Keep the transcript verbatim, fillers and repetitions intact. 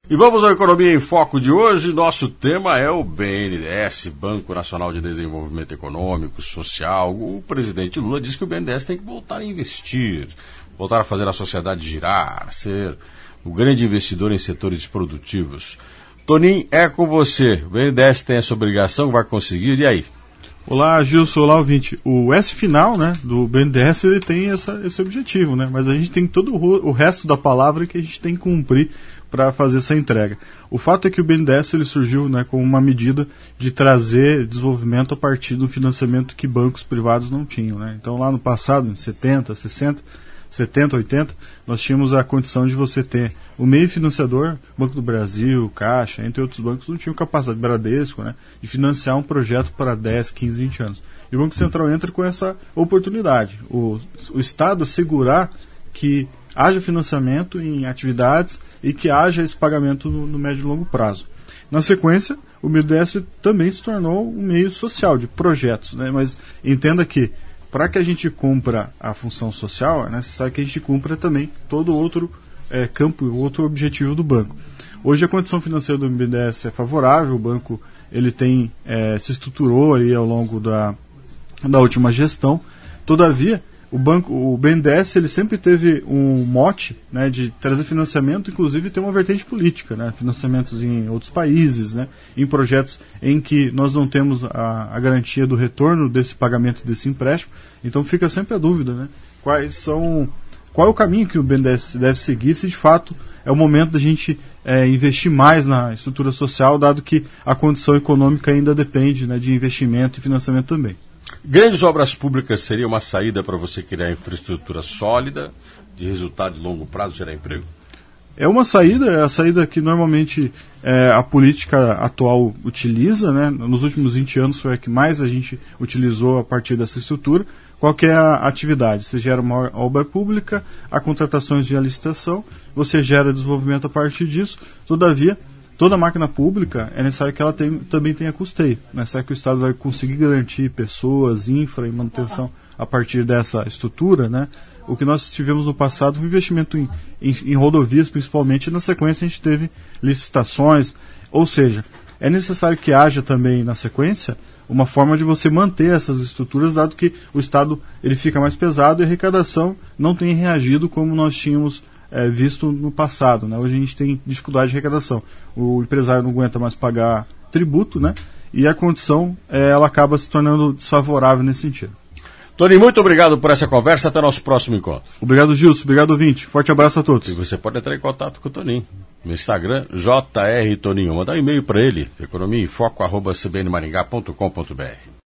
E vamos ao Economia em Foco de hoje. Nosso tema é o B N D E S, Banco Nacional de Desenvolvimento Econômico, Social. O presidente Lula disse que o B N D E S tem que voltar a investir, voltar a fazer a sociedade girar, ser o grande investidor em setores produtivos. Toninho, é com você. O B N D E S tem essa obrigação, vai conseguir, e aí? Olá, Gilson, olá, ouvinte. O S final, né, do B N D E S, ele tem essa, esse objetivo, né, mas a gente tem todo o, o resto da palavra que a gente tem que cumprir para fazer essa entrega. O fato é que o B N D E S ele surgiu, né, como uma medida de trazer desenvolvimento a partir do financiamento que bancos privados não tinham, né. Então, lá no passado, em setenta, sessenta, setenta, oitenta, nós tínhamos a condição de você ter o meio financiador, Banco do Brasil, Caixa, entre outros bancos, não tinham capacidade, Bradesco, né, de financiar um projeto para dez, quinze, vinte anos. E o Banco Central entra com essa oportunidade. O, o Estado assegurar que haja financiamento em atividades e que haja esse pagamento no, no médio e longo prazo. Na sequência, o B N D E S também se tornou um meio social de projetos, né? Mas entenda que para que a gente cumpra a função social, é necessário que a gente cumpra também todo outro é, campo, outro objetivo do banco. Hoje a condição financeira do B N D E S é favorável, o banco ele tem, é, se estruturou aí ao longo da, da última gestão. Todavia, O, banco, o B N D E S ele sempre teve um mote, né, de trazer financiamento, inclusive tem uma vertente política, né, financiamentos em outros países, né, em projetos em que nós não temos a, a garantia do retorno desse pagamento desse empréstimo. Então fica sempre a dúvida, né, quais são, qual é o caminho que o B N D E S deve seguir, se de fato é o momento da gente é, investir mais na estrutura social, dado que a condição econômica ainda depende, né, de investimento e financiamento também. Grandes obras públicas seria uma saída para você criar infraestrutura sólida, de resultado de longo prazo, gerar emprego? É uma saída, é a saída que normalmente é, a política atual utiliza, né? Nos últimos vinte anos foi a que mais a gente utilizou a partir dessa estrutura. Qual que é a atividade? Você gera uma obra pública, há contratações de licitação, você gera desenvolvimento a partir disso, todavia, toda máquina pública é necessário que ela tem, também tenha custeio. É necessário que o Estado vai conseguir garantir pessoas, infra e manutenção a partir dessa estrutura, né? O que nós tivemos no passado foi um investimento em, em, em rodovias, principalmente, e na sequência a gente teve licitações. Ou seja, é necessário que haja também, na sequência, uma forma de você manter essas estruturas, dado que o Estado ele fica mais pesado e a arrecadação não tem reagido como nós tínhamos É, visto no passado, né? Hoje a gente tem dificuldade de arrecadação. O empresário não aguenta mais pagar tributo, né? E a condição é, ela acaba se tornando desfavorável nesse sentido. Tony, muito obrigado por essa conversa. Até nosso próximo encontro. Obrigado, Gilson. Obrigado, ouvinte. Forte abraço a todos. E você pode entrar em contato com o Toninho no Instagram, J R Toninho. Mandar um e-mail para ele, economia em foco arroba c b n maringá ponto com ponto b r.